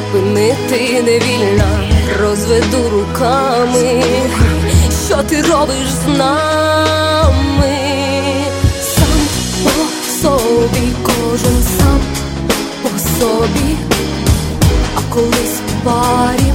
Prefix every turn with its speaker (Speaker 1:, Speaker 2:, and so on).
Speaker 1: зупинити не вільна, розведу руками. Що ти робиш з нами? Сам по собі, кожен сам по собі, а колись в парі